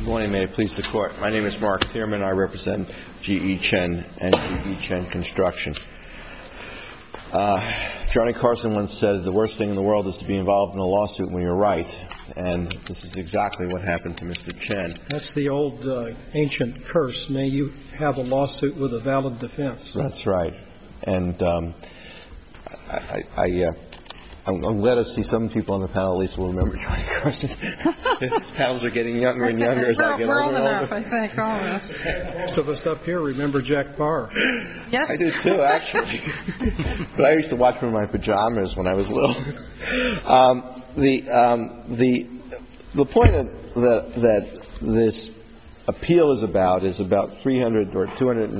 morning. May it please the Court. My name is Mark Thierman. I represent G.E. Chen and G.E. Chen Construction. Johnny Carson once said, the worst thing in the world is to be involved in a lawsuit when you're right. And this is exactly what happened to Mr. Chen. That's the old ancient curse. May you have a lawsuit with a valid defense. That's right. And I'm glad to see some people on the panel at least will remember Johnny Carson. These panels are getting younger and younger as I get older. We're old enough, I think, all of us. Most of us up here remember Jack Barr. Yes. I do too, actually. But I used to watch him in my pajamas when I was little. The point that this appeal is about $300,000 or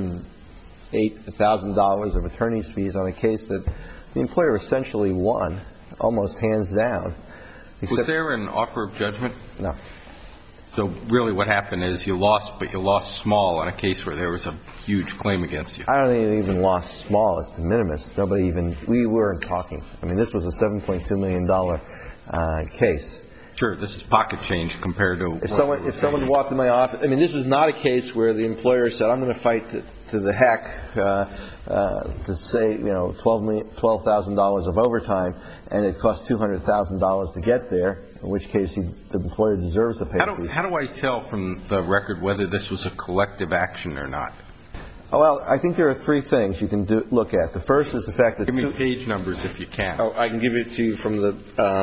$208,000 of attorney's fees on a case that the employer essentially won, almost hands down. Was there an offer of judgment? No. So really what happened is you lost, but you lost small on a case where there was a huge claim against you. I don't think it even lost small. It's de minimis. We weren't talking. I mean, this was a $7.2 million case. Sure, this is pocket change compared to... If someone walked in my office... I mean, this is not a case where the employer said, I'm going to fight to the heck to say, $12,000 of overtime, and it cost $200,000 to get there, in which case the employer deserves to pay fees. How do I tell from the record whether this was a collective action or not? Well, I think there are three things you can look at. The first is the fact that... Give me page numbers if you can. Oh, I can give it to you from the...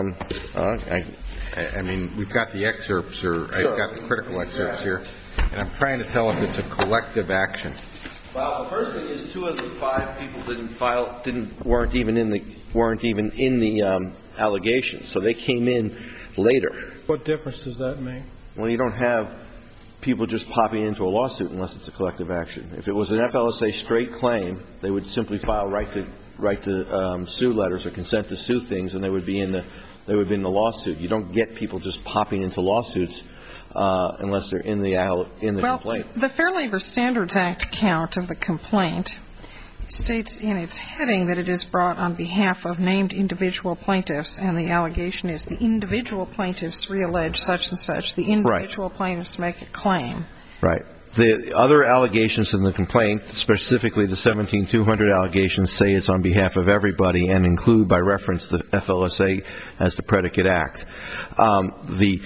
I mean, we've got the excerpts, or I've got the critical excerpts here, and I'm trying to tell if it's a collective action. Well, the first thing is 2 of the 5 people weren't even in the allegations, so they came in later. What difference does that make? Well, you don't have people just popping into a lawsuit unless it's a collective action. If it was an FLSA straight claim, they would simply file right to sue letters or consent to sue things, and they would be in the lawsuit. You don't get people just popping into lawsuits unless they're in the complaint. The Fair Labor Standards Act count of the complaint states in its heading that it is brought on behalf of named individual plaintiffs, and the allegation is the individual plaintiffs reallege such and such. The individual plaintiffs make a claim. Right. The other allegations in the complaint, specifically the 17-200 allegations, say it's on behalf of everybody and include, by reference, the FLSA as the predicate act. The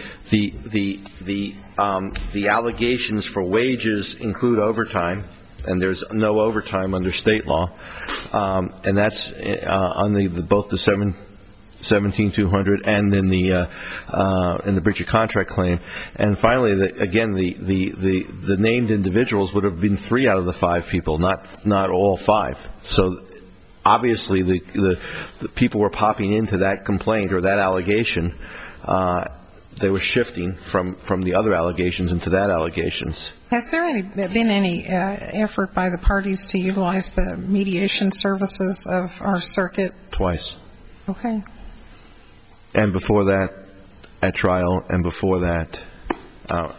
allegations for wages include overtime, and there's no overtime under state law, and that's on both the 17-200 and in the breach of contract claim. And finally, the named individuals would have been 3 out of the 5 people, not all 5. So obviously the people were popping into that complaint or that allegation. They were shifting from the other allegations into that allegations. Has there been any effort by the parties to utilize the mediation services of our circuit? Twice. Okay. And before that, at trial, and before that, I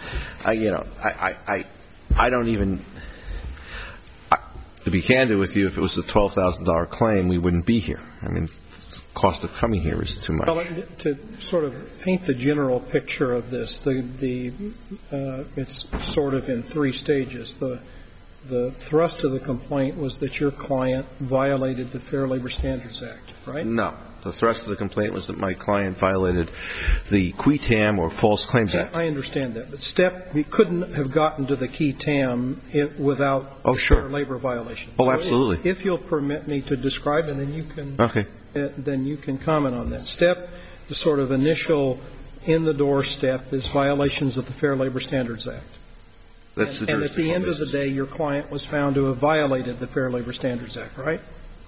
don't even. To be candid with you, if it was a $12,000 claim, we wouldn't be here. I mean, the cost of coming here is too much. Well, to sort of paint the general picture of this, it's sort of in 3 stages. The thrust of the complaint was that your client violated the Fair Labor Standards Act, right? No. The thrust of the complaint was that my client violated the QUITAM or False Claims Act. I understand that. But we couldn't have gotten to the QUITAM without fair labor violation. Oh, absolutely. If you'll permit me to describe it, then you can comment on that. The sort of initial in-the-door step is violations of the Fair Labor Standards Act. And at the end of the day, your client was found to have violated the Fair Labor Standards Act, right?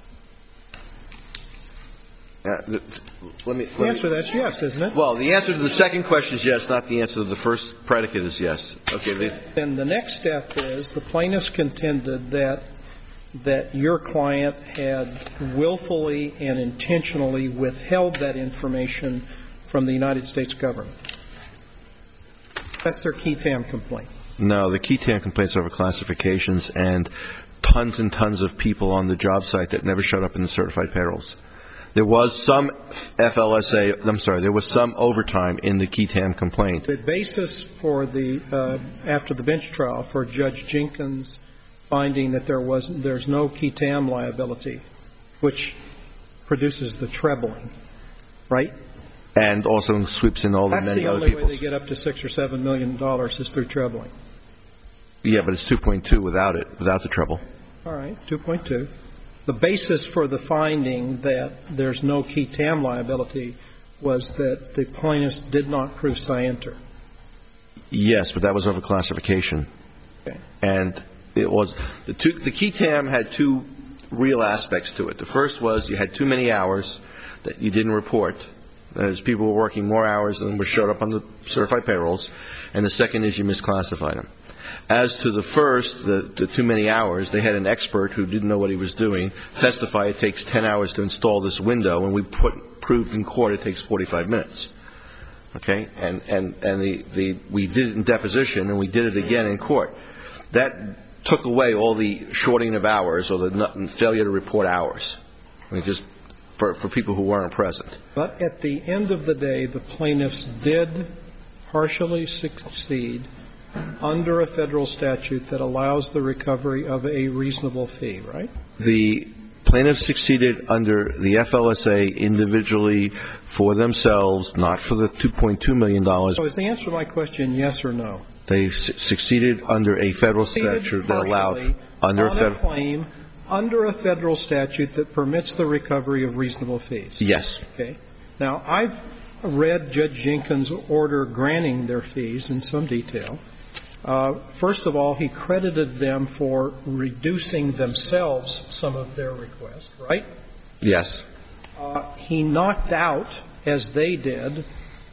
The answer to that's yes, isn't it? Well, the answer to the second question is yes, not the answer to the first predicate is yes. Okay. Then the next step is the plaintiffs contended that your client had willfully and intentionally withheld that information from the United States government. That's their QUITAM complaint. No, the QUITAM complaints are over classifications and tons of people on the job site that never showed up in the certified payrolls. There was some there was some overtime in the Ketam complaint. The basis for after the bench trial for Judge Jenkins finding that there's no Ketam liability, which produces the trebling, right? And also sweeps in all the many other people. That's the only way they get up to $6 or $7 million is through trebling. Yeah, but it's 2.2 without the treble. All right, 2.2. The basis for the finding that there's no Ketam liability was that the plaintiffs did not prove scienter. Yes, but that was overclassification. Okay. And it was the Ketam had two real aspects to it. The first was you had too many hours that you didn't report. That is, people were working more hours than were showed up on the certified payrolls. And the second is you misclassified them. As to the first, the too many hours, they had an expert who didn't know what he was doing testify it takes 10 hours to install this window, and we proved in court it takes 45 minutes. Okay? And we did it in deposition, and we did it again in court. That took away all the shorting of hours or the failure to report hours. I mean, just for people who weren't present. But at the end of the day, the plaintiffs did partially succeed under a federal statute that allows the recovery of a reasonable fee, right? The plaintiffs succeeded under the FLSA individually for themselves, not for the $2.2 million. So is the answer to my question yes or no? They succeeded under a federal statute that allowed under a federal statute that permits the recovery of reasonable fees. Yes. Okay. Now, I've read Judge Jenkins' order granting their fees in some detail. First of all, he credited them for reducing themselves some of their requests, right? Yes. He knocked out, as they did,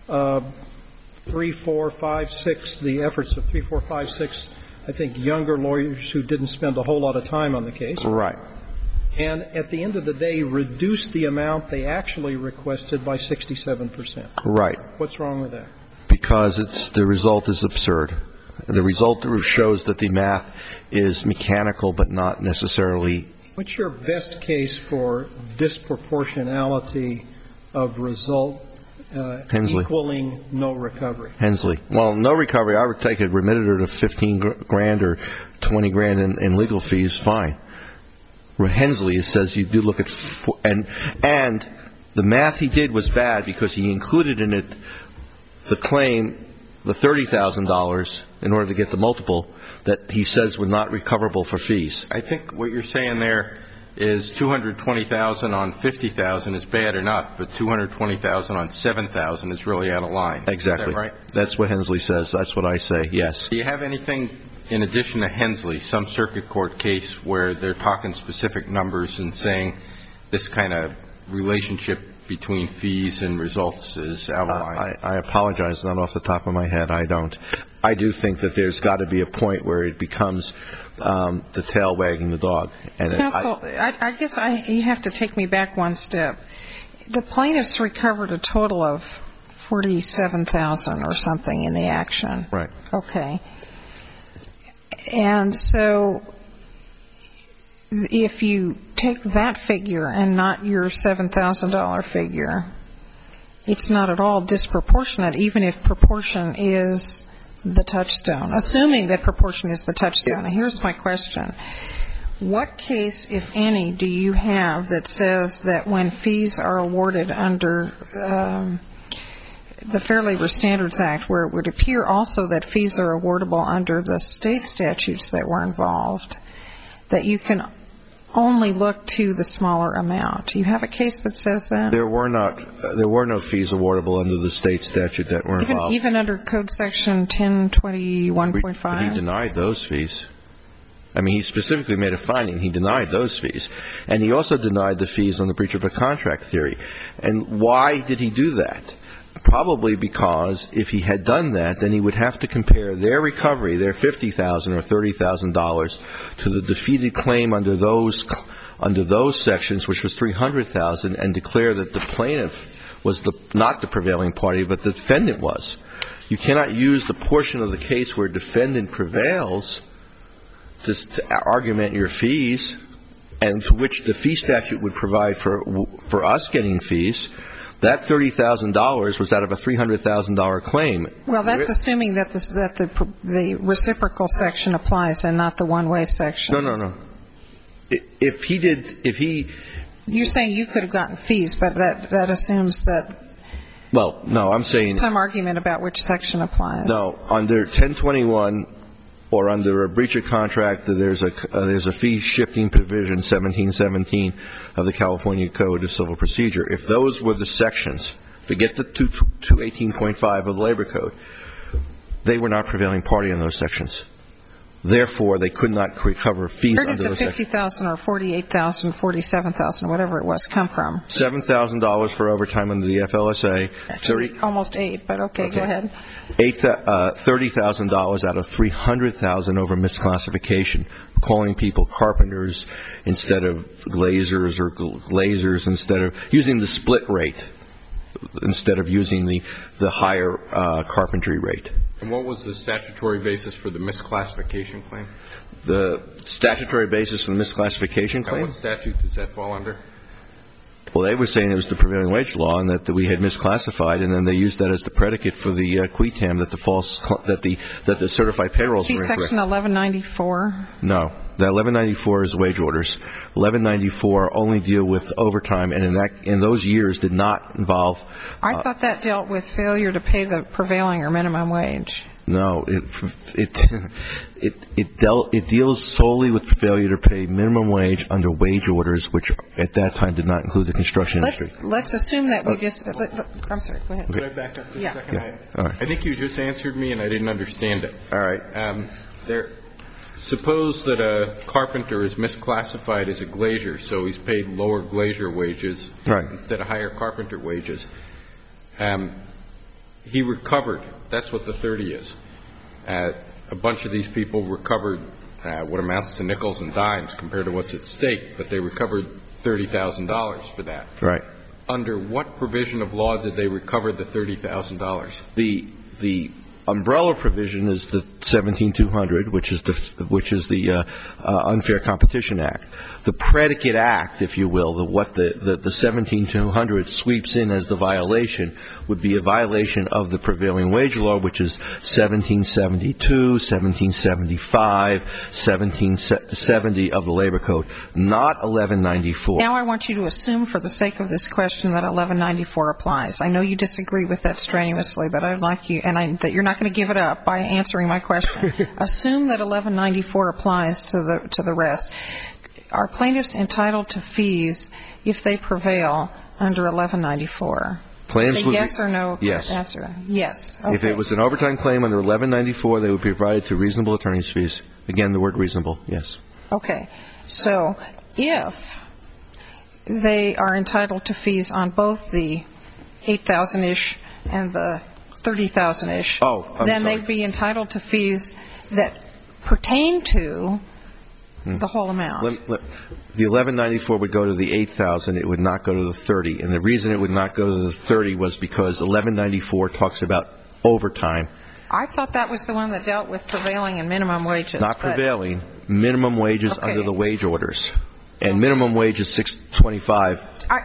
3, 4, 5, 6, the efforts of 3, 4, 5, 6, I think, younger lawyers who didn't spend a whole lot of time on the case. Right. And at the end of the day, reduced the amount they actually requested by 67%. Right. What's wrong with that? Because the result is absurd. The result shows that the math is mechanical but not necessarily. What's your best case for disproportionality of result equaling no recovery? Hensley. Well, no recovery, I would take it remitted her to $15,000 or $20,000 in legal fees, fine. Hensley says you do look at and the math he did was bad because he included in it the claim, the $30,000 in order to get the multiple that he says were not recoverable for fees. I think what you're saying there is $220,000 on $50,000 is bad enough, but $220,000 on $7,000 is really out of line. Exactly. Is that right? That's what Hensley says. That's what I say. Yes. Do you have anything in addition to Hensley, some circuit court case where they're talking specific numbers and saying this kind of relationship between fees and results is out of line? I apologize. Not off the top of my head. I don't. I do think that there's got to be a point where it becomes the tail wagging the dog. And Counsel, I guess you have to take me back one step. The plaintiffs recovered a total of $47,000 or something in the action. Right. Okay. And so if you take that figure and not your $7,000 figure, it's not at all disproportionate, even if proportion is the touchstone, assuming that proportion is the touchstone. And here's my question. What case, if any, do you have that says that when fees are awarded under the Fair Labor Standards Act, where it would appear also that fees are awardable under the state statutes that were involved, that you can only look to the smaller amount? Do you have a case that says that? There were no fees awardable under the state statute that were involved. Even under Code Section 1021.5? He denied those fees. I mean, he specifically made a finding. He denied those fees. And he also denied the fees on the breach of a contract theory. And why did he do that? Probably because if he had done that, then he would have to compare their recovery, their $50,000 or $30,000, to the defeated claim under those sections, which was $300,000, and declare that the plaintiff was not the prevailing party, but the defendant was. You cannot use the portion of the case where defendant prevails to argument your fees. and to which the fee statute would provide for us getting fees, that $30,000 was out of a $300,000 claim. Well, that's assuming that the reciprocal section applies and not the one-way section. No. You're saying you could have gotten fees, but that assumes that. Well, no, I'm saying some argument about which section applies. No, under 1021 or under a breach of contract, there's a fee shifting provision 1717 of the California Code of Civil Procedure. If those were the sections, forget the 218.5 of the Labor Code, they were not prevailing party in those sections. Therefore, they could not recover fees under those sections. Where did the $50,000 or $48,000, $47,000, whatever it was, come from? $7,000 for overtime under the FLSA. Actually, almost $8,000, but okay, go ahead. $30,000 out of $300,000 over misclassification, calling people carpenters instead of glazers or glazers instead of using the split rate instead of using the higher carpentry rate. And what was the statutory basis for the misclassification claim? The statutory basis for the misclassification claim? What statute does that fall under? Well, they were saying it was the prevailing wage law and that we had misclassified, and then they used that as the predicate for the quitam that the certified payrolls were incorrect. Section 1194? No. The 1194 is wage orders. 1194 only deal with overtime, and in those years did not involve. I thought that dealt with failure to pay the prevailing or minimum wage. No, it deals solely with failure to pay minimum wage under wage orders, which at that time did not include the construction industry. Let's assume that we just. I'm sorry. Go ahead. Could I back up for a second? Yeah. All right. I think you just answered me, and I didn't understand it. All right. Suppose that a carpenter is misclassified as a glazier, so he's paid lower glazier wages instead of higher carpenter wages. He recovered. That's what the 30 is. A bunch of these people recovered what amounts to nickels and dimes compared to what's at stake, but they recovered $30,000 for that. Right. Under what provision of law did they recover the $30,000? The umbrella provision is the 17200, which is the Unfair Competition Act. The predicate act, if you will, what the 17200 sweeps in as the violation would be a violation of the prevailing wage law, which is 1772, 1775, 1770 of the Labor Code, not 1194. Now I want you to assume for the sake of this question that 1194 applies. I know you disagree with that strenuously, but I'd like you, that you're not going to give it up by answering my question. Assume that 1194 applies to the rest. Are plaintiffs entitled to fees if they prevail under 1194? Plaintiffs Say yes or no. Yes. Answer. Yes. Okay. If it was an overtime claim under 1194, they would be provided to reasonable attorney's fees. Again, the word reasonable, yes. Okay. So if they are entitled to fees on both the 8,000-ish and the 30,000-ish, then they'd be entitled to fees that pertain to the whole amount. The 1194 would go to the 8,000. It would not go to the 30. And the reason it would not go to the 30 was because 1194 talks about overtime. I thought that was the one that dealt with prevailing and minimum wages. Not prevailing. Minimum wages under the wage orders. And minimum wage is $6.25.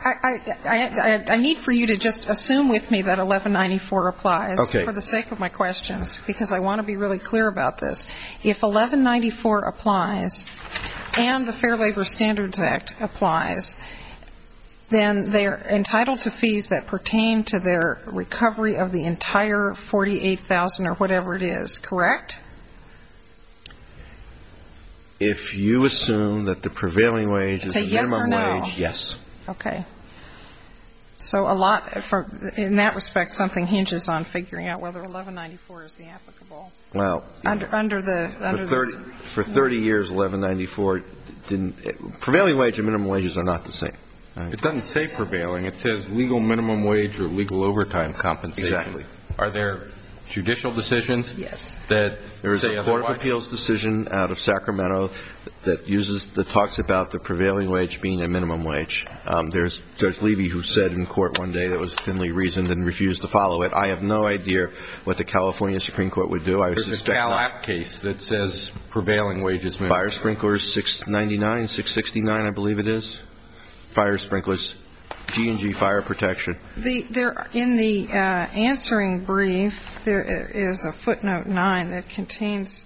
I need for you to just assume with me that 1194 applies for the sake of my questions, because I want to be really clear about this. If 1194 applies and the Fair Labor Standards Act applies, then they're entitled to fees that pertain to their recovery of the entire $48,000 or whatever it is, correct? If you assume that the prevailing wage is the minimum wage, yes. Okay. So a lot, in that respect, something hinges on figuring out whether 1194 is the applicable. Well, for 30 years, 1194 didn't. Prevailing wage and minimum wages are not the same. It doesn't say prevailing. It says legal minimum wage or legal overtime compensation. Exactly. Are there judicial decisions? Yes. That there is a Court of Appeals decision out of Sacramento that talks about the prevailing wage being a minimum wage. There's Judge Levy who said in court one day that was thinly reasoned and refused to follow it. I have no idea what the California Supreme Court would do. There's a Cal App case that says prevailing wages minimum. Fire sprinklers, $6.99, $6.69, I believe it is. Fire sprinklers, G&G fire protection. In the answering brief, there is a footnote 9 that contains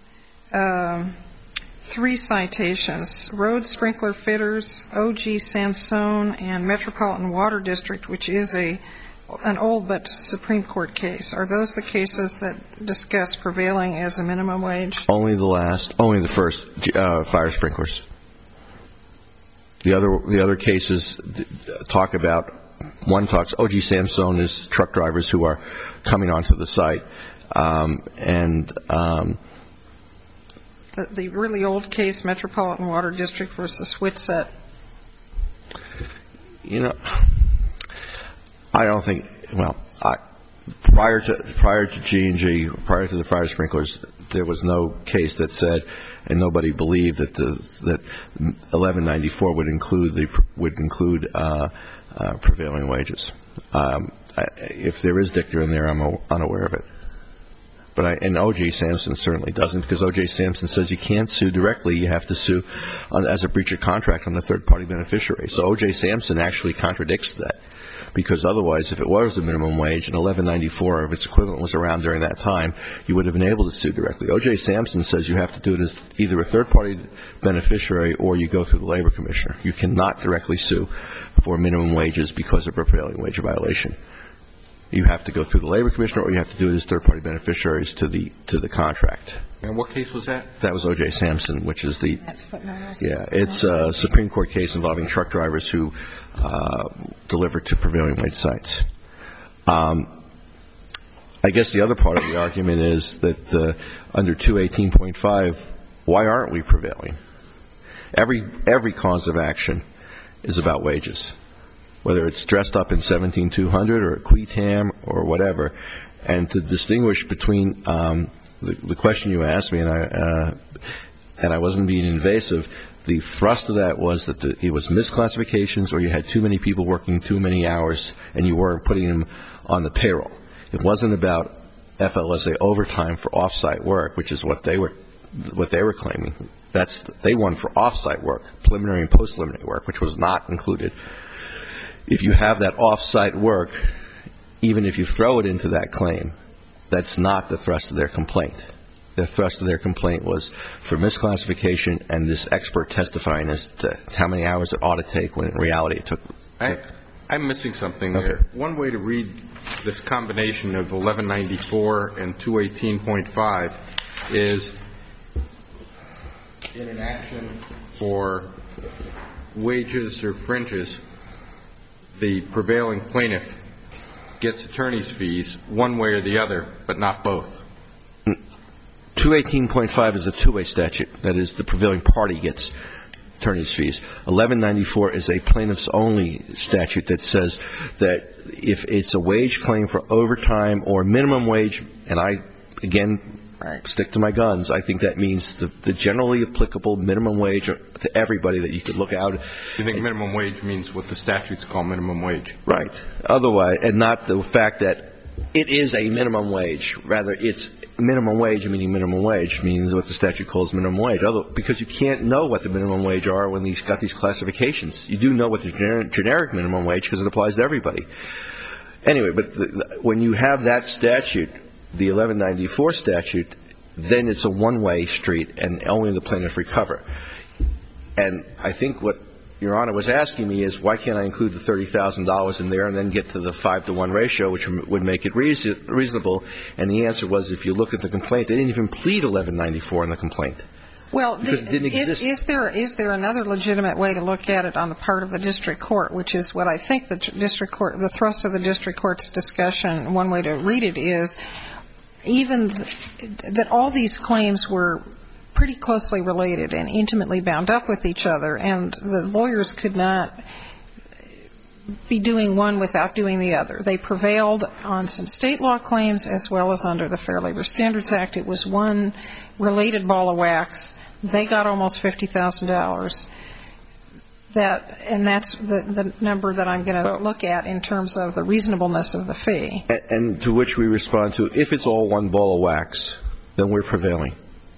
3 citations: Road Sprinkler Fitters, O.G. Sansone, and Metropolitan Water District, which is an old but Supreme Court case. Are those the cases that discuss prevailing as a minimum wage? Only the first, fire sprinklers. The other cases talk about, one talks, O.G. Sansone is truck drivers who are coming onto the site, the really old case, Metropolitan Water District versus Whitsett. I don't think, prior to G&G, prior to the fire sprinklers, there was no case that said, and nobody believed that 1194 would include prevailing wages. If there is dicta in there, I'm unaware of it. And O.J. Sampson certainly doesn't, because O.J. Sampson says you can't sue directly. You have to sue as a breach of contract on the third-party beneficiary. So O.J. Sampson actually contradicts that, because otherwise, if it was a minimum wage and 1194 of its equivalent was around during that time, you would have been able to sue directly. O.J. Sampson says you have to do it as either a third-party beneficiary or you go through the labor commissioner. You cannot directly sue for minimum wages because of prevailing wage violation. You have to go through the labor commissioner, or you have to do it as third-party beneficiaries to the contract. And what case was that? That was O.J. Sampson, which is it's a Supreme Court case involving truck drivers who deliver to prevailing wage sites. I guess the other part of the argument is that under 218.5, why aren't we prevailing? Every cause of action is about wages, whether it's dressed up in 17200 or a quitam or whatever. And to distinguish between the question you asked me, and I wasn't being invasive, the thrust of that was that it was misclassifications, or you had too many people working too many hours and you weren't putting them on the payroll. It wasn't about FLSA overtime for off-site work, which is what they were claiming. They won for off-site work, preliminary and post-preliminary work, which was not included. If you have that off-site work, even if you throw it into that claim, that's not the thrust of their complaint. The thrust of their complaint was for misclassification and this expert testifying as to how many hours it ought to take when in reality it took. I'm missing something there. Okay. One way to read this combination of 1194 and 218.5 is in an action for wages or fringes, the prevailing plaintiff gets attorney's fees one way or the other, but not both. 218.5 is a two-way statute. That is, the prevailing party gets attorney's fees. 1194 is a plaintiff's-only statute that says that if it's a wage claim for overtime or minimum wage, and I, again, stick to my guns, I think that means the generally applicable minimum wage to everybody that you could look out. You think minimum wage means what the statutes call minimum wage? Right. Otherwise, and not the fact that it is a minimum wage. Rather, it's minimum wage, meaning minimum wage, means what the statute calls minimum wage. Because you can't know what the minimum wage are when you've got these classifications. You do know what the generic minimum wage, because it applies to everybody. Anyway, but when you have that statute, the 1194 statute, then it's a one-way street, and only the plaintiff recover. And I think what Your Honor was asking me is, why can't I include the $30,000 in there and then get to the 5-to-1 ratio, which would make it reasonable? And the answer was, if you look at the complaint, they didn't even plead 1194 in the complaint. Well, because it didn't exist. Is there another legitimate way to look at it on the part of the district court, which is what I think the district court, the thrust of the district court's discussion, one way to read it is, even that all these claims were pretty closely related and intimately bound up with each other, and the lawyers could not be doing one without doing the other. They prevailed on some state law claims as well as under the Fair Labor Standards Act. It was one related ball of wax. They got almost $50,000. And that's the number that I'm going to look at in terms of the reasonableness of the fee. And to which we respond to, if it's all one ball of wax, then we're prevailing.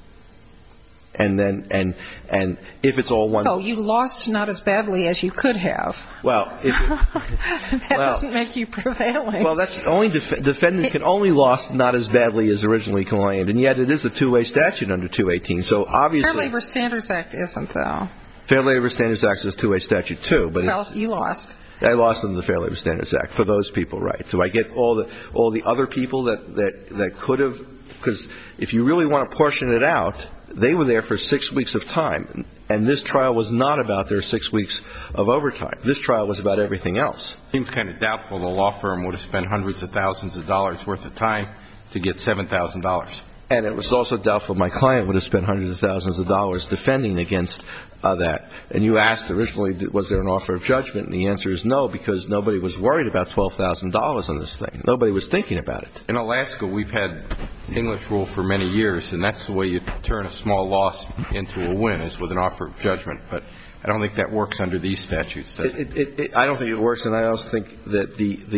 And if it's all one. Oh, you lost not as badly as you could have. Well, that doesn't make you prevailing. Well, that's only defendant can only lost not as badly as originally claimed, and yet it is a two-way statute under 218. So obviously, Fair Labor Standards Act isn't, though. Fair Labor Standards Act is a two-way statute too, but well, you lost. I lost under the Fair Labor Standards Act for those people, right? So I get all the other people that could have, because if you really want to portion it out, they were there for 6 weeks of time, and this trial was not about their 6 weeks of overtime. This trial was about everything else. Seems kind of doubtful the law firm would have spent hundreds of thousands of dollars worth of time to get $7,000. And it was also doubtful my client would have spent hundreds of thousands of dollars defending against that. And you asked originally, was there an offer of judgment? And the answer is no, because nobody was worried about $12,000 on this thing. Nobody was thinking about it. In Alaska, we've had English rule for many years, and that's the way you turn a small loss into a win, is with an offer of judgment. But I don't think that works under these statutes, does it? I don't think it works, and I also think that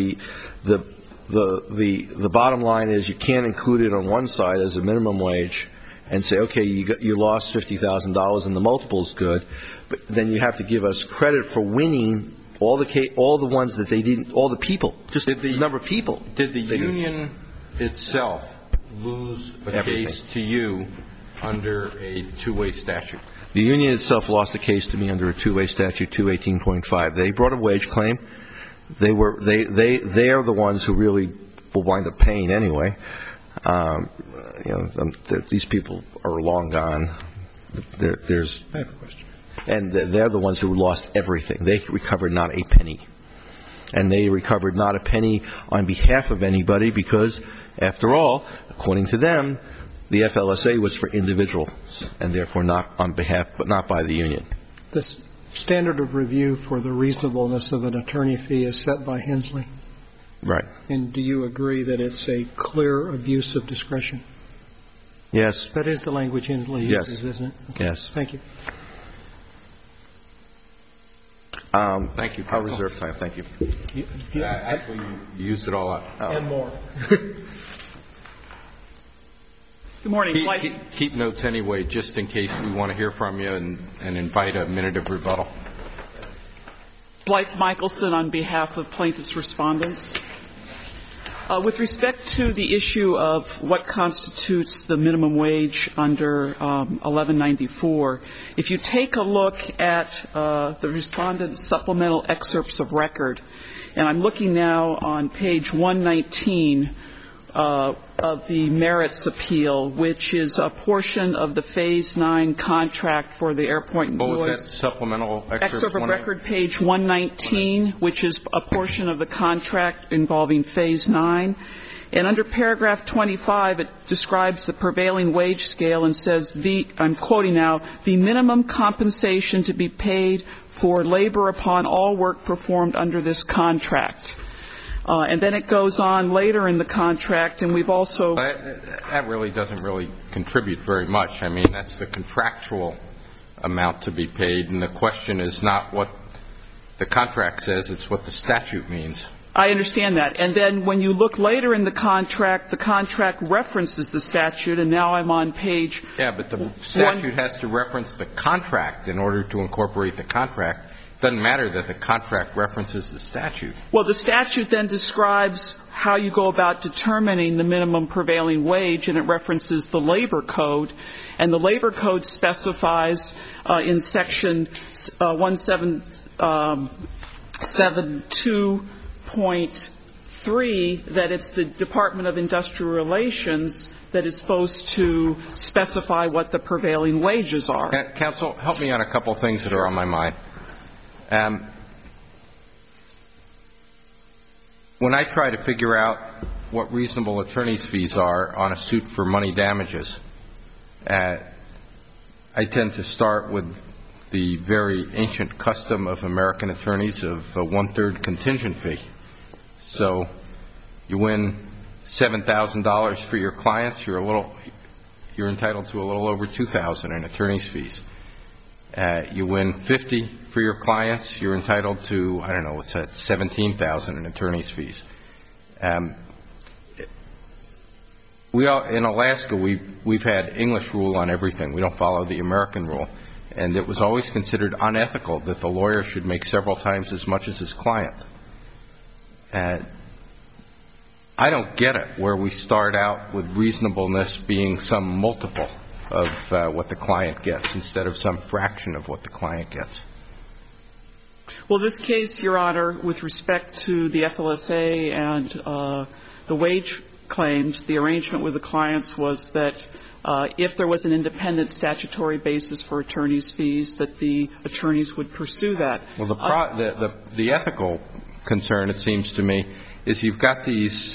the bottom line is you can't include it on one side as a minimum wage and say, okay, you lost $50,000 and the multiple is good, but then you have to give us credit for winning all the ones that they didn't, all the people, just the number of people. Did the union itself lose a case to you under a two-way statute? The union itself lost a case to me under a two-way statute, 218.5. They brought a wage claim. They are the ones who really will wind up paying anyway. These people are long gone. I have a question. And they're the ones who lost everything. They recovered not a penny. And they recovered not a penny on behalf of anybody because, after all, according to them, the FLSA was for individuals and therefore not on behalf, but not by the union. The standard of review for the reasonableness of an attorney fee is set by Hensley. Right. And do you agree that it's a clear abuse of discretion? Yes. That is the language Hensley uses, isn't it? Okay. Yes. Thank you. Thank you, counsel. I'll reserve time. Thank you. Actually, you used it all up. And more. Good morning. Keep notes anyway, just in case we want to hear from you and invite a minute of rebuttal. Blythe Michelson on behalf of plaintiffs' respondents. With respect to the issue of what constitutes the minimum wage under 1194, if you take a look at the respondent's supplemental excerpts of record, and I'm looking now on page 119 of the merits appeal, which is a portion of the Phase 9 contract for the Airport What was Noise. that supplemental Excerpt of record, page 119, which is a portion of the contract involving Phase 9. And under paragraph 25, it describes the prevailing wage scale and says, I'm quoting now, the minimum compensation to be paid for labor upon all work performed under this contract. And then it goes on later in the contract, and we've also... That really doesn't really contribute very much. I mean, that's the contractual amount to be paid, and the question is not what the contract says, it's what the statute means. I understand that. And then when you look later in the contract references the statute, and now I'm on page... Yeah, but the statute has to reference the contract in order to incorporate the contract. It doesn't matter that the contract references the statute. Well, the statute then describes how you go about determining the minimum prevailing wage, and it references the labor code. And the labor code specifies in section 1772.3 that it's the Department of Industrial Relations that is supposed to specify what the prevailing wages are. Counsel, help me on a couple things that are on my mind. When I try to figure out what reasonable attorney's fees are on a suit for money damages, I tend to start with the very ancient custom of American attorneys of a one-third contingent fee. So you win $7,000 for your clients, you're entitled to a little over $2,000 in attorney's fees. You win $50 for your clients, you're entitled to, I don't know, what's that, $17,000 in attorney's fees. In Alaska, we've had English rule on everything. We don't follow the American rule. And it was always considered unethical that the lawyer should make several times as much as his client. I don't get it, where we start out with reasonableness being some multiple of what the client gets instead of some fraction of what the client gets. Well, this case, Your Honor, with respect to the FLSA and the wage claims, the arrangement with the clients was that if there was an independent statutory basis for attorneys' fees, that the attorneys would pursue that. Well, the ethical concern, it seems to me, is you've got these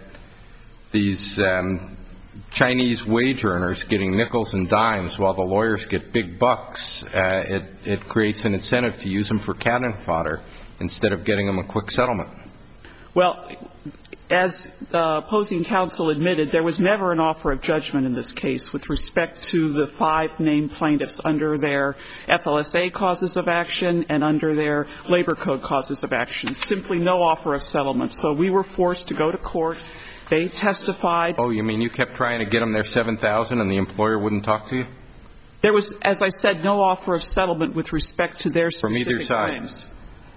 Chinese wage earners getting nickels and dimes while the lawyers get big bucks. It creates an incentive to use them for cannon fodder instead of getting them a quick settlement. Well, as opposing counsel admitted, there was never an offer of judgment in this case with respect to the 5 named plaintiffs under their FLSA causes of action and under their labor code causes of action. Simply no offer of settlement. So we were forced to go to court. They testified. Oh, you mean you kept trying to get them their $7,000 and the employer wouldn't talk to you? There was, as I said, no offer of settlement with respect to their specific claims.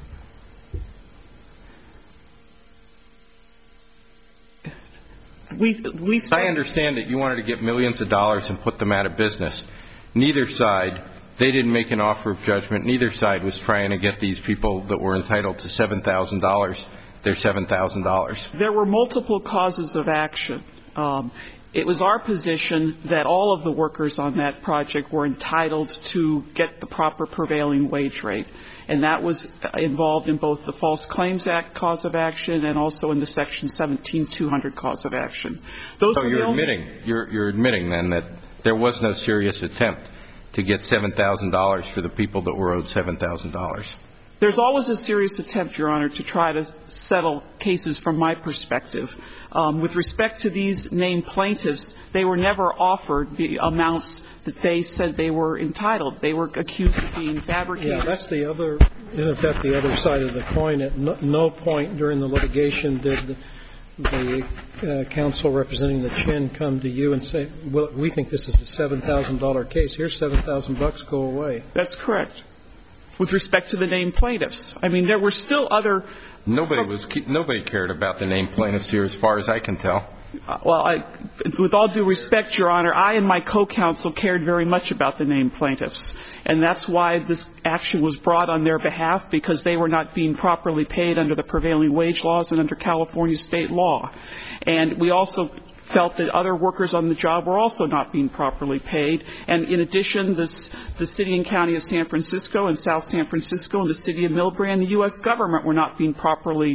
I understand that you wanted to get millions of dollars and put them out of business. Neither side, they didn't make an offer of judgment. Neither side was trying to get these people that were entitled to $7,000 their $7,000. There were multiple causes of action. It was our position that all of the workers on that project were entitled to get the proper prevailing wage rate. And that was involved in both the False Claims Act cause of action and also in the Section 17-200 cause of action. So you're admitting then that there was no serious attempt to get $7,000 for the people that were owed $7,000. There's always a serious attempt, Your Honor, to try to settle cases from my perspective. With respect to these named plaintiffs, they were never offered the amounts that they said they were entitled. They were accused of being fabricated. Yeah, that's the other, isn't that the other side of the coin? At no point during the litigation did the counsel representing the Chin come to you and say, well, we think this is a $7,000 case. Here's $7,000, go away. That's correct. With respect to the named plaintiffs. I mean, there were still other... Nobody cared about the named plaintiffs here as far as I can tell. Well, with all due respect, Your Honor, I and my co-counsel cared very much about the named plaintiffs. And that's why this action was brought on their behalf, because they were not being properly paid under the prevailing wage laws and under California state law. And we also felt that other workers on the job were also not being properly paid. And in addition, the city and county of San Francisco and South San Francisco and the city of Millbrae and the U.S. government were not being properly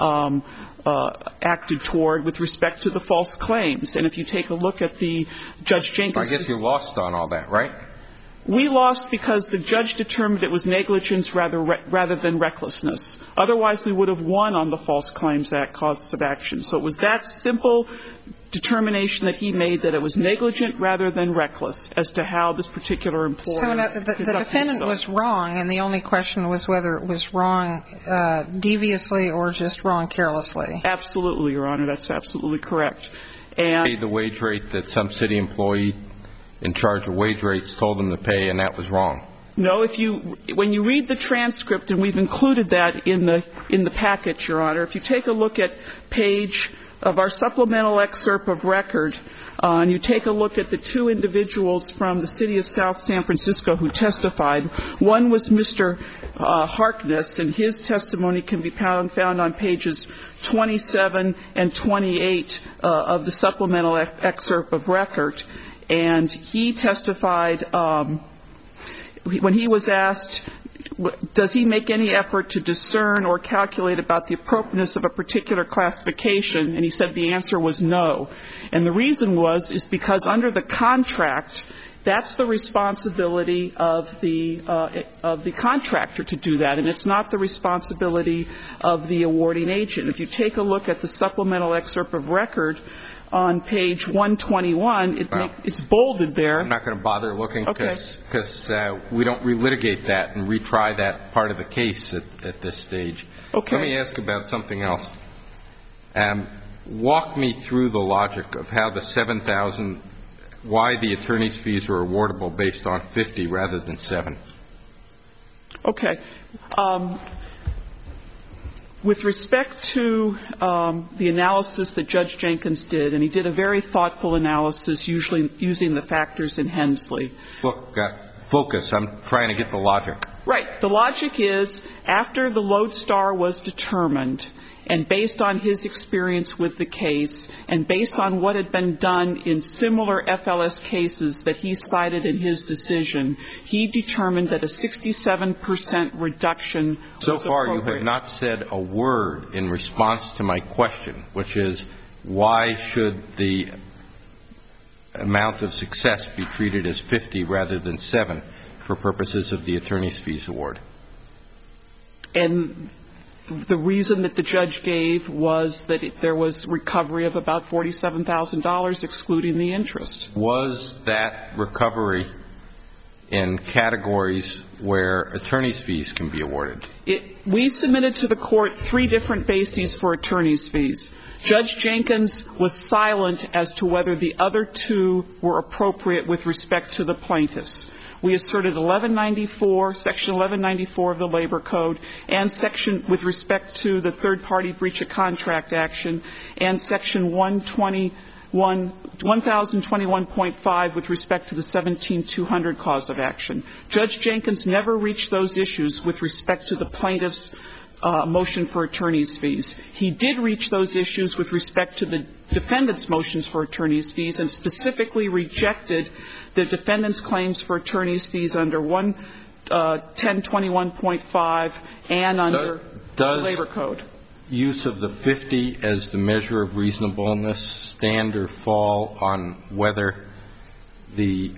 acted toward with respect to the false claims. And if you take a look at the Judge Jenkins... I guess you lost on all that, right? We lost because the judge determined it was negligence rather than recklessness. Otherwise, we would have won on the False Claims Act causes of action. So it was that simple determination that he made, that it was negligent rather than reckless as to how this particular employer... So the defendant was wrong, and the only question was whether it was wrong deviously or just wrong carelessly. Absolutely, Your Honor. That's absolutely correct. And paid the wage rate that some city employee in charge of wage rates told them to pay, and that was wrong. No, when you read the transcript, and we've included that in the package, Your Honor, if you take a look at page of our supplemental excerpt of record, and you take a look at the 2 individuals from the city of South San Francisco who testified. One was Mr. Harkness, and his testimony can be found on pages 27 and 28 of the supplemental excerpt of record. And he testified, when he was asked, does he make any effort to discern or calculate about the appropriateness of a particular classification? And he said the answer was no. And the reason is because under the contract, That's the responsibility of the contractor to do that, and it's not the responsibility of the awarding agent. If you take a look at the supplemental excerpt of record on page 121, it's bolded there. I'm not going to bother looking because we don't relitigate that and retry that part of the case at this stage. Okay. Let me ask about something else. Walk me through the logic of how the $7,000, why the attorney's fees were awardable based on 50 rather than 7. Okay. With respect to the analysis that Judge Jenkins did, and he did a very thoughtful analysis, usually using the factors in Hensley. Look, focus. I'm trying to get the logic. Right. The logic is, after the lodestar was determined, and based on his experience with the case, and based on what had been done in similar FLS cases that he cited in his decision, he determined that a 67% reduction was appropriate. So far, you have not said a word in response to my question, which is, why should the amount of success be treated as 50 rather than 7 for purposes of the attorney's fees award? And the reason that the judge gave was that there was recovery of about $47,000, excluding the interest. Was that recovery in categories where attorney's fees can be awarded? We submitted to the court 3 different bases for attorney's fees. Judge Jenkins was silent as to whether the other 2 were appropriate with respect to the plaintiffs. We asserted 1194, Section 1194 of the Labor Code, and section with respect to the third-party breach of contract action, and Section 1021.5 with respect to the 17200 cause of action. Judge Jenkins never reached those issues with respect to the plaintiff's motion for attorney's fees. He did reach those issues with respect to the defendant's motions for attorney's fees, and specifically rejected the defendant's claims for attorney's fees under 1021.5 and under the Labor Code. Use of the 50 as the measure of reasonableness stand or fall on whether the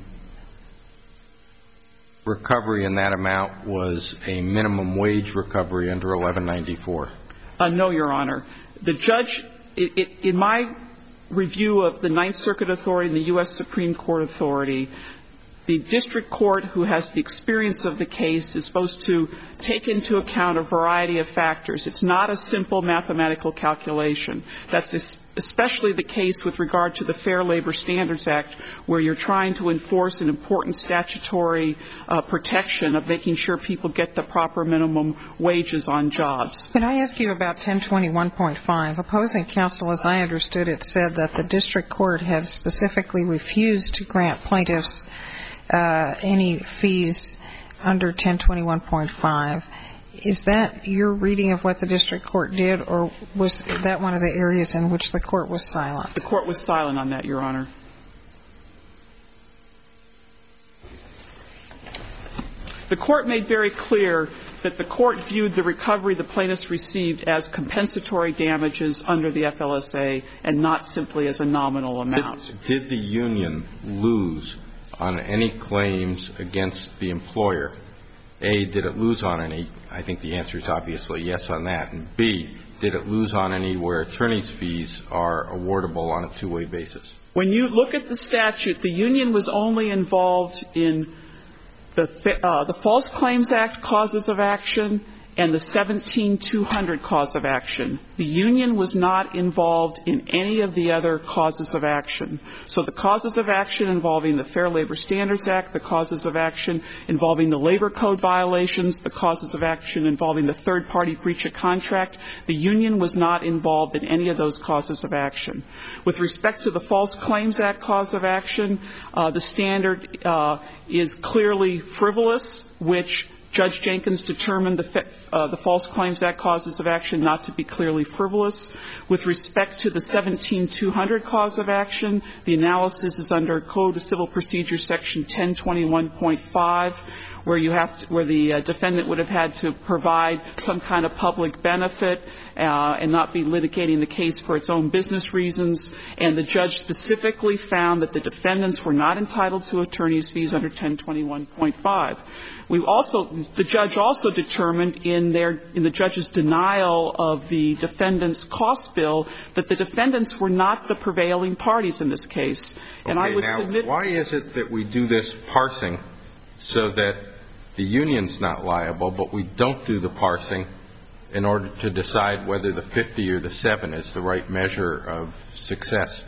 recovery in that amount was a minimum wage recovery under 1194? No, Your Honor. The judge, in my review of the Ninth Circuit authority and the U.S. Supreme Court authority, the district court who has the experience of the case is supposed to take into account a variety of factors. It's not a simple mathematical calculation. That's especially the case with regard to the Fair Labor Standards Act, where you're trying to enforce an important statutory protection of making sure people get the proper minimum wages on jobs. Can I ask you about 1021.5? Opposing counsel, as I understood it, said that the district court had specifically refused to grant plaintiffs any fees under 1021.5. Is that your reading of what the district court did, or was that one of the areas in which the court was silent? The court was silent on that, Your Honor. The court made very clear that the court viewed the recovery the plaintiffs received as compensatory damages under the FLSA and not simply as a nominal amount. Did the union lose on any claims against the employer? A, did it lose on any? I think the answer is obviously yes on that. And B, did it lose on any where attorney's fees are awardable on a two-way basis? When you look at the statute, the union was only involved in the False Claims Act causes of action and the 17200 cause of action. The union was not involved in any of the other causes of action. So the causes of action involving the Fair Labor Standards Act, the causes of action involving the Labor Code violations, the causes of action involving the third-party breach of contract, the union was not involved in any of those causes of action. With respect to the False Claims Act cause of action, the standard is clearly frivolous, which Judge Jenkins determined the False Claims Act causes of action not to be clearly frivolous. With respect to the 17200 cause of action, the analysis is under Code of Civil Procedure Section 1021.5, where the defendant would have had to provide some kind of public benefit and not be litigating the case for its own business reasons. And the judge specifically found that the defendants were not entitled to attorney's fees under 1021.5. The judge also determined in the judge's denial of the defendant's cost bill that the defendants were not the prevailing parties in this case. And I would submit. Why is it that we do this parsing so that the union's not liable, but we don't do the parsing in order to decide whether the 50 or the 7 is the right measure of success?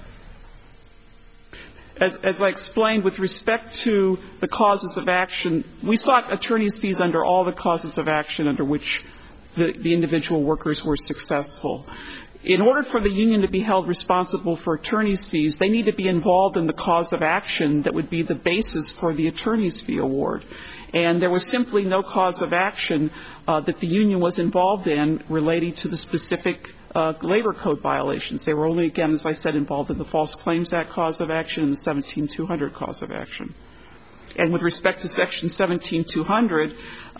As I explained, with respect to the causes of action, we sought attorney's fees under all the causes of action under which the individual workers were successful. In order for the union to be held responsible for attorney's fees, they need to be involved in the cause of action that would be the basis for the attorney's fee award. And there was simply no cause of action that the union was involved in relating to the specific labor code violations. They were only, again, as I said, involved in the False Claims Act cause of action and the 17200 cause of action. And with respect to Section 17200,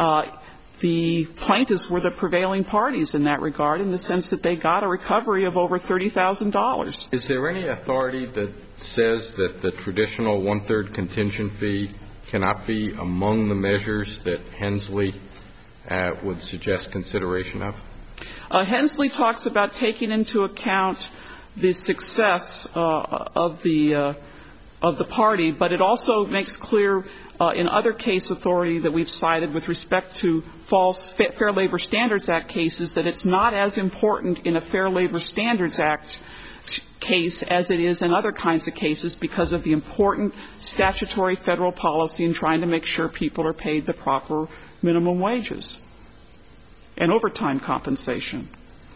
the plaintiffs were the prevailing parties in that regard in the sense that they got a recovery of over $30,000. Is there any authority that says that the traditional one-third contingent fee cannot be among the measures that Hensley would suggest consideration of? Hensley talks about taking into account the success of the party, but it also makes clear in other case authority that we've cited with respect to Fair Labor Standards Act cases that it's not as important in a Fair Labor Standards Act case as it is in other kinds of cases because of the important statutory federal policy in trying to make sure people are paid the proper minimum wages and overtime compensation.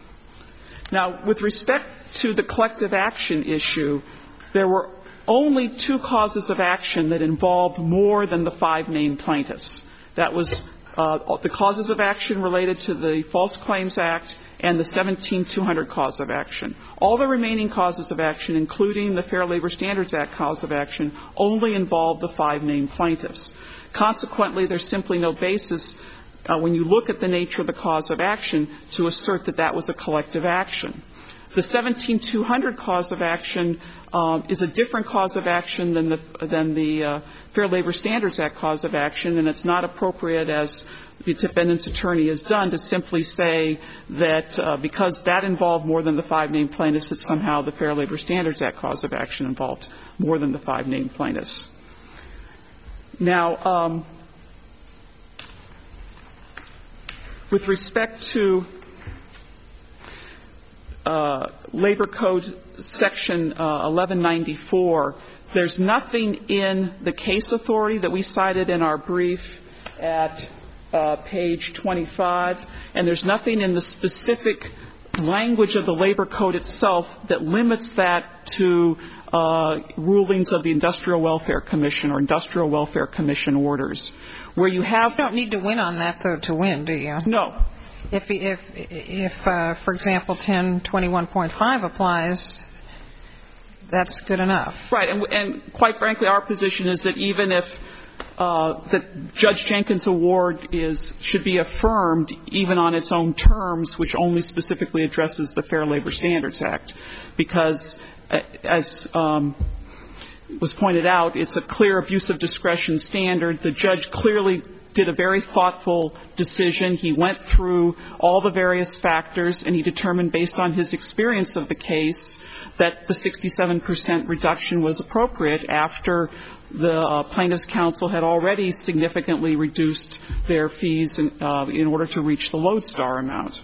Now, with respect to the collective action issue, there were only 2 causes of action that involved more than the 5 named plaintiffs. That was the causes of action related to the False Claims Act and the 17200 cause of action. All the remaining causes of action, including the Fair Labor Standards Act cause of action, only involved the 5 named plaintiffs. Consequently, there's simply no basis when you look at the nature of the cause of action to assert that that was a collective action. The 17200 cause of action is a different cause of action than the Fair Labor Standards Act cause of action, and it's not appropriate, as the defendant's attorney has done, to simply say that because that involved more than the 5 named plaintiffs, that somehow the Fair Labor Standards Act cause of action involved more than the 5 named plaintiffs. Now, with respect to Labor Code Section 1194, there's nothing in the case authority that we cited in our brief at page 25, and there's nothing in the specific language of the Labor Code itself that limits that to rulings of the Industrial Welfare Commission or Industrial Welfare Commission orders. Where you have... You don't need to win on that, though, to win, do you? No. If for example, 1021.5 applies, that's good enough. Right. And quite frankly, our position is that even if that Judge Jenkins' award should be affirmed even on its own terms, which only specifically addresses the Fair Labor Standards Act, because as was pointed out, it's a clear abuse of discretion standard. The judge clearly did a very thoughtful decision. He went through all the various factors, and he determined based on his experience of the case that the 67% reduction was appropriate after the plaintiff's counsel had already significantly reduced their fees in order to reach the lodestar amount.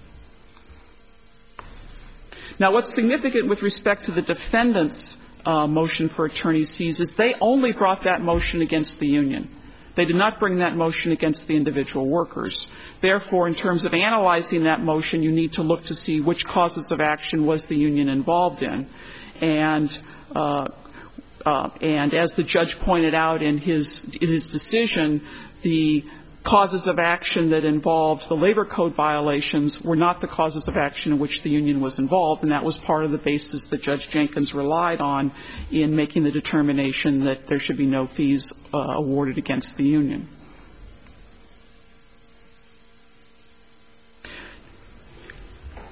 Now, what's significant with respect to the defendant's motion for attorney's fees is they only brought that motion against the union. They did not bring that motion against the individual workers. Therefore, in terms of analyzing that motion, you need to look to see which causes of action was the union involved in. And as the judge pointed out in his decision, the causes of action that involved the labor code violations were not the causes of action in which the union was involved, and that was part of the basis that Judge Jenkins relied on in making the determination that there should be no fees awarded against the union.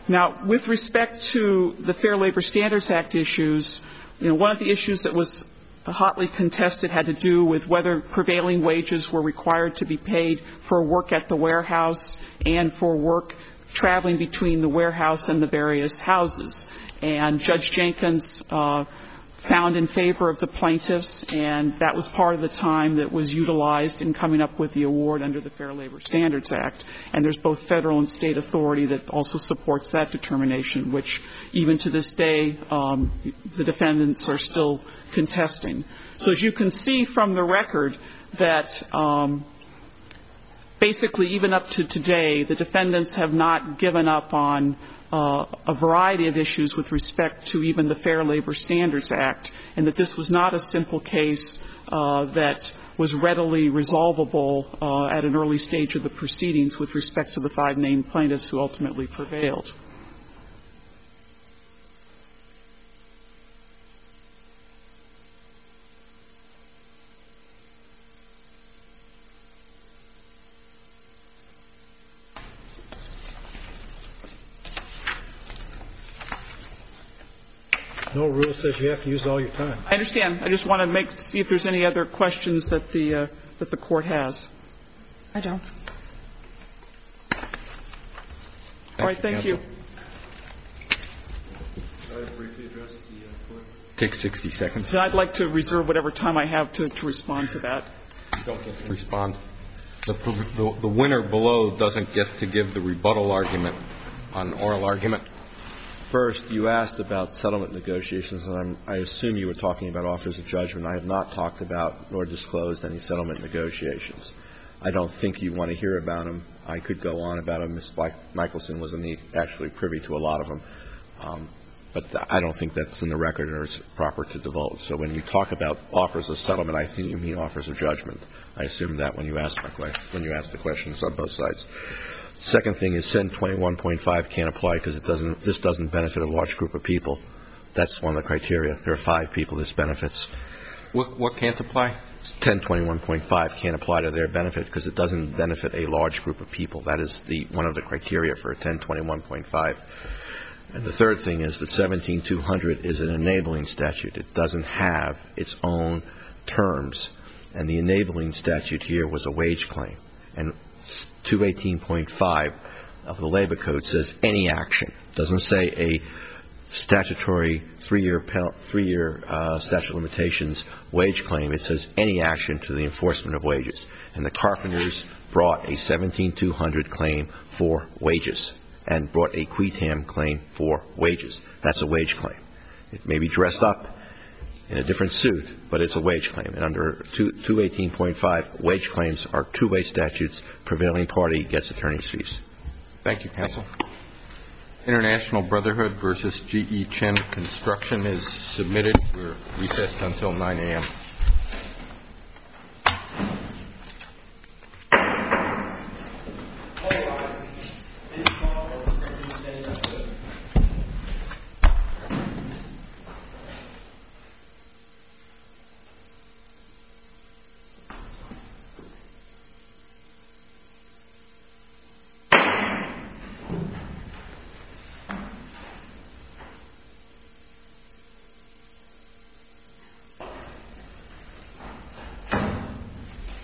Now, with respect to the Fair Labor Standards Act issues, one of the issues that was hotly contested had to do with whether prevailing wages were required to be paid for work at the warehouse and for work traveling between the warehouse and the various houses. And Judge Jenkins found in favor of the plaintiffs, and that was part of the time that was utilized in coming up with the award under the Fair Labor Standards Act. And there's both federal and state authority that also supports that determination, which even to this day the defendants are still contesting. So as you can see from the record that basically even up to today, the defendants have not given up on a variety of issues with respect to even the Fair Labor Standards Act, and that this was not a simple case that was readily resolvable at an early stage of the proceedings with respect to the 5 named plaintiffs who ultimately prevailed. No rule says you have to use all your time. I understand. I just want to see if there's any other questions that the Court has. I don't. All right. Thank you. Can I briefly address the Court? Take 60 seconds. I'd like to reserve whatever time I have to respond to that. You don't get to respond. The winner below doesn't get to give the rebuttal argument on oral argument. First, you asked about settlement negotiations, and I assume you were talking about offers of judgment. I have not talked about nor disclosed any settlement negotiations. I don't think you want to hear about them. I could go on about them. Ms. Michelson was actually privy to a lot of them. But I don't think that's in the record or it's proper to divulge. So when you talk about offers of settlement, I think you mean offers of judgment. I assume that when you ask the questions on both sides. Second thing is 1021.5 can't apply because this doesn't benefit a large group of people. That's one of the criteria. There are 5 people this benefits. What can't apply? 1021.5 can't apply to their benefit because it doesn't benefit a large group of people. That is one of the criteria for 1021.5. And the third thing is that 17200 is an enabling statute. It doesn't have its own terms. And the enabling statute here was a wage claim. And 218.5 of the Labor Code says any action. It doesn't say a statutory 3-year statute of limitations wage claim. It says any action to the enforcement of wages. And the Carpenters brought a 17200 claim for wages and brought a quitam claim for wages. That's a wage claim. It may be dressed up in a different suit, but it's a wage claim. And under 218.5, wage claims are two-way statutes. Prevailing party gets attorney's fees. Thank you, counsel. International Brotherhood versus G.E. Chen Construction is submitted. We're recessed until 9 a.m.